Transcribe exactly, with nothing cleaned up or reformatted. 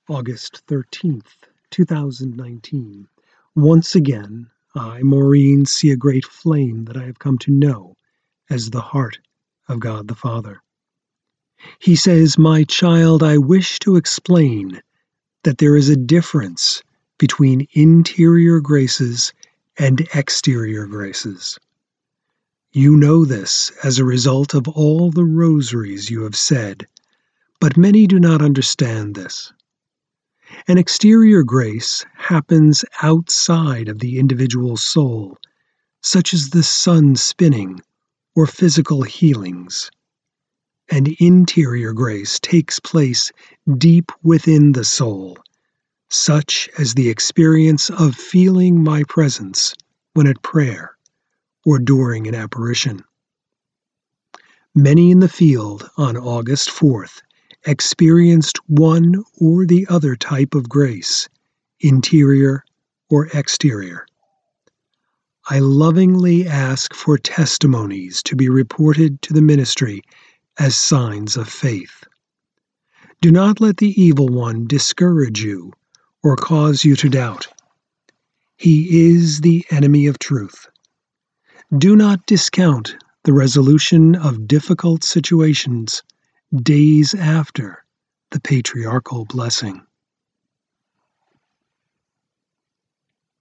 August thirteenth, two thousand nineteen. Once again, I, Maureen, see a great flame that I have come to know as the heart of God the Father. He says, "My child, I wish to explain that there is a difference between interior graces and exterior graces. You know this as a result of all the rosaries you have said, but many do not understand this. An exterior grace happens outside of the individual soul, such as the sun spinning or physical healings. An interior grace takes place deep within the soul, such as the experience of feeling my presence when at prayer or during an apparition. Many in the field on August fourth experienced one or the other type of grace, interior or exterior. I lovingly ask for testimonies to be reported to the ministry as signs of faith. Do not let the evil one discourage you or cause you to doubt. He is the enemy of truth. Do not discount the resolution of difficult situations days after the patriarchal blessing."